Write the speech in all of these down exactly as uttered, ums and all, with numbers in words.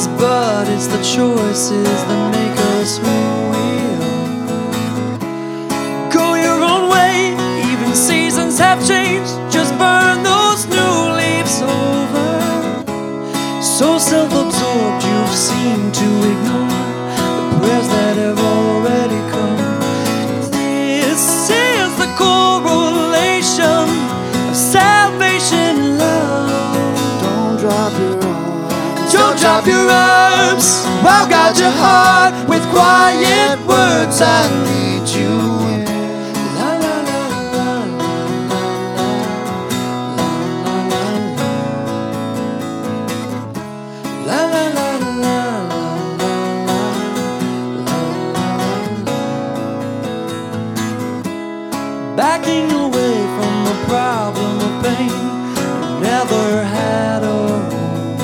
choices, but it's the choices that make us who we are. Go your own way, even seasons have changed. Just burn those new leaves over. So self-absorbed you've seemed to ignore the prayers that have already come. This is the correlation of salvation and love. Don't drop your arms. Don't drop your arms. I'll guide your heart with quiet words. I lead you in. La la la la la la la la la la la la la la. Backing away from the problem of pain you never had a home.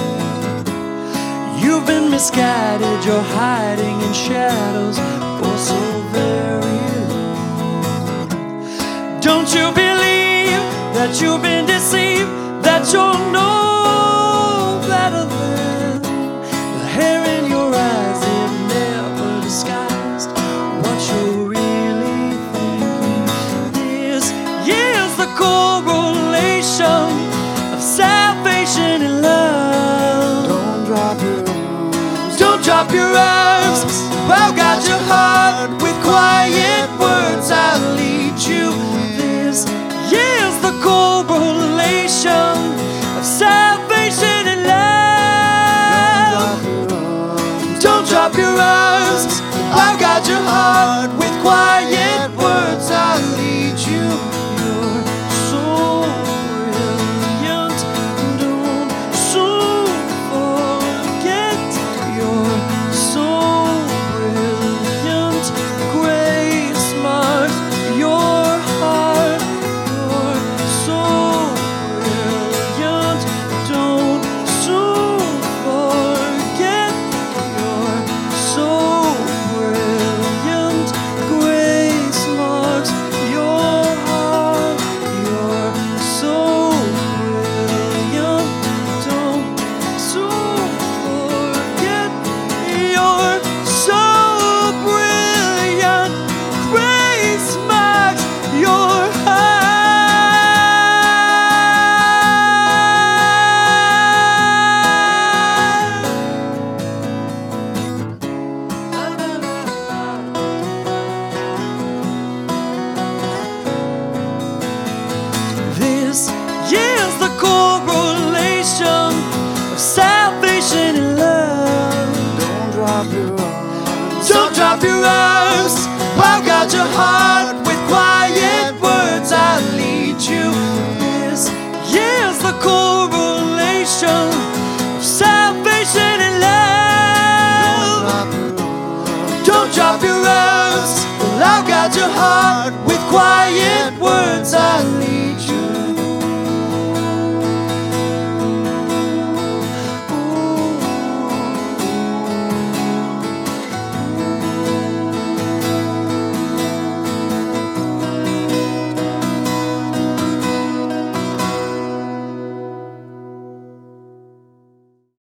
You've been misguided, you're hiding in shadows for so very long. Don't you believe that you've been deceived, that you're no better than the hair in your eyes? It never disguised what you're really thinking. This is the correlation of salvation and love. Don't drop your Don't drop your arms. I'll guide your heart with quiet words. I'll lead you. This is the correlation of salvation and love. Don't drop your arms. I'll guide your heart with quiet words. I'll lead you. You're so brilliant. Don't soon forget. You're so brilliant. Grace marks your heart. You're so brilliant. Don't soon forget. You're so brilliant. Grace marks your heart. You're so brilliant. Don't soon forget. You're so brilliant. Grace marks your This is the correlation of salvation and love. Don't drop your arms. Don't drop your arms. I'll guide your heart with quiet words. I'll lead you. This is the correlation of salvation and love. Don't drop your arms. I'll guide your heart with quiet